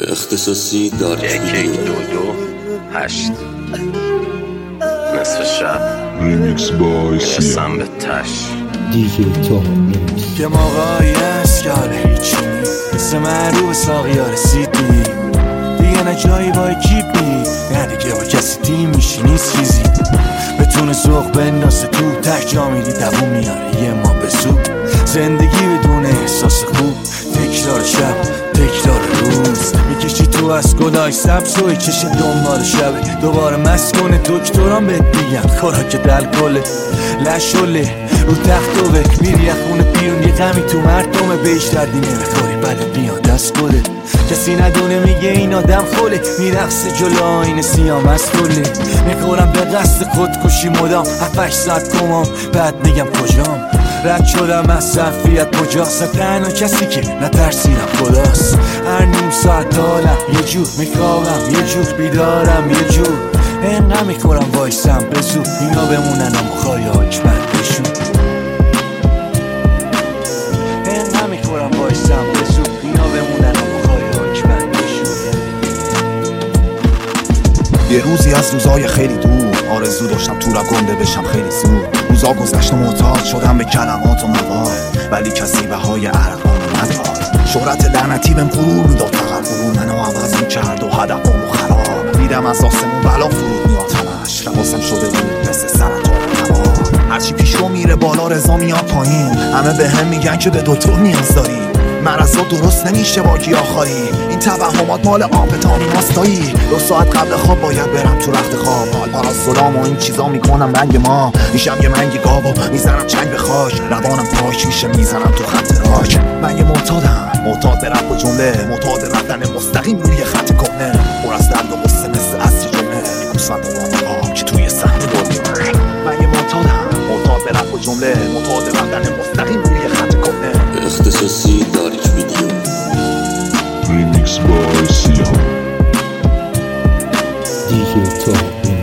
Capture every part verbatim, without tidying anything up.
اختصاصی دارک ویدیو دو دو هشت نصف شب ریمیکس بای میرسم به تش دیجی تو که موقعی هست که حالا هیچی نیست مثل من رو به ساقیا رسیدی دیگه نه جایی با اکیپی نه دیگه با کسی تیم میشی نیست چیزی بتونه سوق بندازه تو تک جا میری دوون میاره یه ما به زود زندگی بدون احساس خوب تکرار شب تکرار روز میکشی تو از گلای سبز و کشه دنبال شبه دوباره مست کنه دکتران بهت میگن خوراک دل کله لشله رو تخت دوه میری از خونه بیرون یه غمی تو مردمه بهش دردی نمیخوری بعد میاد دست گله کسی ندونه میگه این آدم خوله میرقصه جلو آینه سیام از کله میخورم به قصد خودکشی مدام هفتش ساعت کمام بعد میگم کجام رد شدم از صفیت کجاست تنها کسی که نترسیدم خداست هر نیم ساعت حالم یه جور میخوابم یه جور بیدارم یه جور اینقدر میخورم وایسم به زود اینا بمونن اما خواهی حاکمت بشون اینقدر میخورم وایسم به زود اینا بمونن اما خواهی حاکمت بشون یه روزی از روزای خیلی دور آرزو داشتم تو را گنده بشم خیلی زود روزا گذشت و معتاد شدم به کلمات و مواد ولی کسی بهای عرقامو نداد شهرت لعنتی بهم غرور میداد فقط غرور منو عوض میکرد و هدفامو خراب دیدم از آسمون بلا فرود میاد همش لباسم شده بود مثل سرطان هوا هرچی پیش رو میره بالا رضا میاد پایین همه به هم میگن که به دکتر نیاز داری مرضا درست نمیشه با گیاهخواری این توهمات مال آمپتامین هستایی دو ساعت قبل خواب باید برم تو رخت خواب پاراسولام و این چیزا میکنم رنگ ما میشم یه منگ گاو و میزنم چنگ به خاک روانم پاک میشه میزنم تو خط راک من یه معتادم معتاد به رپ و جمله معتاد رفتن مستقیم روی خط کهنه پر از درد و غصه مثل عصر جمعه یکم سند و که توی صحنه دنیا من یه معتادم معتاد به رپ و جمله معتاد رفتن مستقیم روی خط کهنه اختصاصی دارک ویدیو ریمیکس بای سیام دیجی تو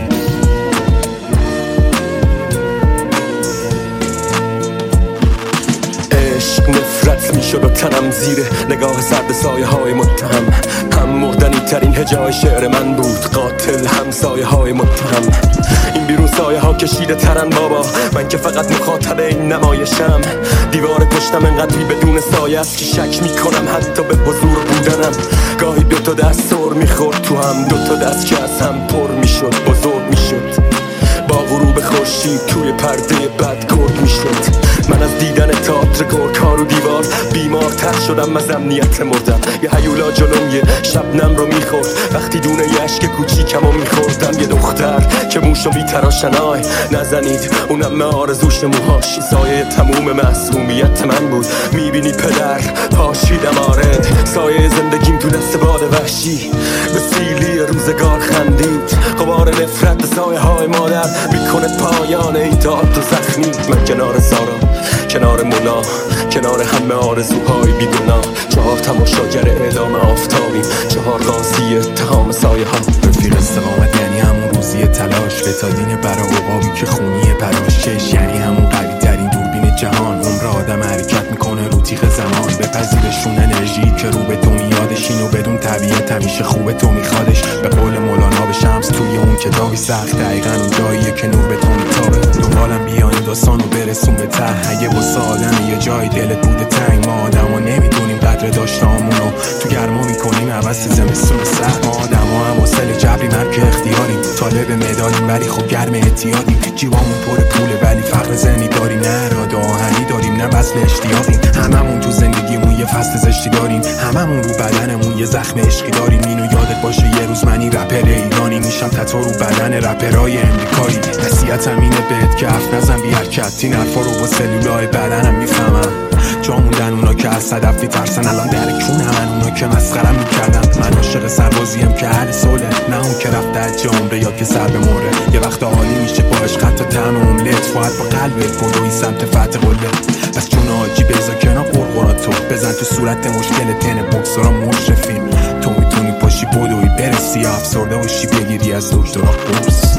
عشق نفرت میشد و تنم زیره نگاه سرد سایه های متهم هم مردنی ترین هجای شعر من بود قاتل هم سایه های متهم این بیرون سایه ها کشیده ترن بابا من که فقط مخاطب این نمایشم دیوار پشتم انقدری بدون سایه است که شک میکنم حتی به حضور بودنم گاهی دوتا دست سر میخورد تو هم دوتا دست که از هم پر میشد بزرگ میشد با غروب خورشید توی پرده بد گرد میشد من از دیدن تئاتر گورکار و دیوار بیمارتر شدم از امنیت مردم یه هیولا جلوم یه شبنم رو میخورد وقتی دونه یه عشق کوچیکم رو میخوردم یه دختر که موشو میتراشن آی نزنید اونم آرزوش موهاش سایه تموم معصومیت من بود میبینی پدر پاشیدم آره سایه زندگیم تو دست باد وحشی به سیلی روزگار خندید غبار نفرت به سایه های مادر میکنه پایان ایداد و زخمی من کنار سارا کنار مونا کنار همه آرزوهای بیگناه چهار تماشاگر اعلام آفتابیم چهار قاضی اتهام سایه ها رفیق استقامت یعنی همون روزی تلاش بتادین برا عقابی که خونی پراشش یعنی همون قوی ترین دوربین جهان عمر آدم حرکت میکنه رو تیغ زمان بپذیرشون انرژی که رو به تو میادش اینو بدون طبیعت همیشه خوبه تو میخوادش به قول مولانا به شمس توی اون کتابی سخت دقیقا اون جاییه که نور به تو میتابه دنبالم بیان داستانو برسون به ته اگه واسه آدم یه جای دلت بوده تنگ ما آدما نمیدونیم قدر داشتامونو تو گرما میکنیم عوض زمستون سخت ما آدما هم واسه جبری مرگ اختیاریم طالب مدالیم ولی خب گرم اعتیادیم جیبامون پر پوله ولی فقر ذهنی داریم نه اراده آهنی داریم نه وصل اشتیاقیم هممون تو زندگیمون یه فصل زشتی داریم هممون رو بدنمون یه زخم عشقی داریم اینو یادت باشه یه روز منی رپر ایرانی میشم تتو رو بدن رپرای امریکایی نصیحتم اینه بهت که حرف نزن بی حرکت این حرفا رو با سلولای بدنم میفهمم جا موندن اونا که از صدف میترسن الان در کون همن اونا که مسخرم میکردن من عاشق سربازیم که اهل صلح نه اون که رفته از عمره یا که سر به مره یه وقت حالی میشه باش خط و تن و املت باید با قلبت بدوی سمت فتح قله بس جون حاجی بذار کنار قرقراتو بزن تو صورت مشکل تن بکسورا مشرفیم تو میتونی پاشی بدوی برسی افسرده باشی بگیری از دکترا قرص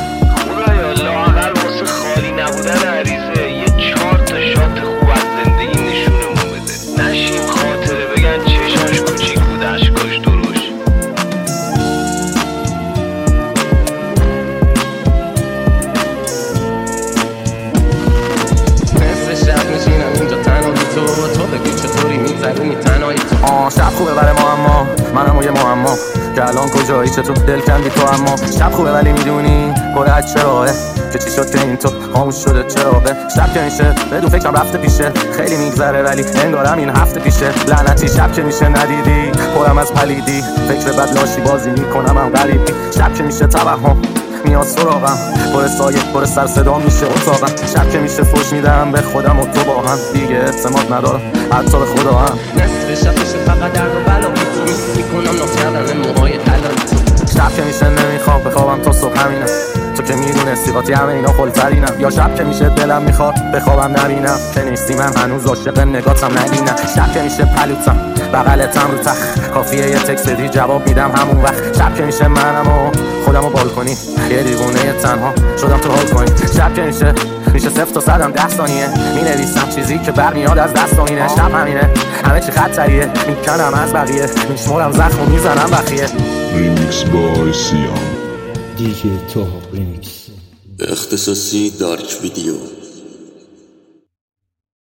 خدایا لااقل واسه خالی نبودن عریضه یه چهار تا شات خوب از زندگی نشونمون بده نشیم خاطره بگن چشاش کوچیک بود اشکاش دروش خوبه برای ما اما منم و یه معما که الان کجایی چطور دل کندی تو اما شب خوبه ولی میدونی پر از چراغه که چی شد که این تو خاموش شده چراغه شب که میشه بدون فکرم رفته پیشه خیلی میگذره ولی انگارم این هفته پیشه لعنتی شب که میشه ندیدی پرم از پلیدی فکر بد لاشی بازی میکنم هم غریبی شب که میشه توهم میاد سراغم پر سایه پر سر صدا میشه اتاقم شب که میشه فوش میدم به خودم و تو با هم دیگه اعتماد ندارم حتی به خدا هم نصف شب میشه فقط درد و بلا میکنم ناف کردن موهای طلایی شب که میشه نمیخوام بخوابم تا صبح همینم تو که میدونستی قاطی همه اینا خلطرینم یا شب که میشه دلم میخواد بخوابم نبینم که نیستی من هنوز عاشق نگاتم نگینم شب که میشه پلوتم بغلتم رو تخ کافیه یه تکست بدی جواب میدم همون وقت شب که میشه منم و خودمو بال کنی یه دیوونه تنها شدم تو حال کنی شب که میشه میشه صفر تا صدم ده ثانیه مینویسم چیزی که برمیاد از دستانینه شب همینه همه چی خطریه میکنم از بقیه میشمرم زخم و میزنم بخیه Remix by سیام دی جی توها ریمیکس اختصاصی دارک ویدیو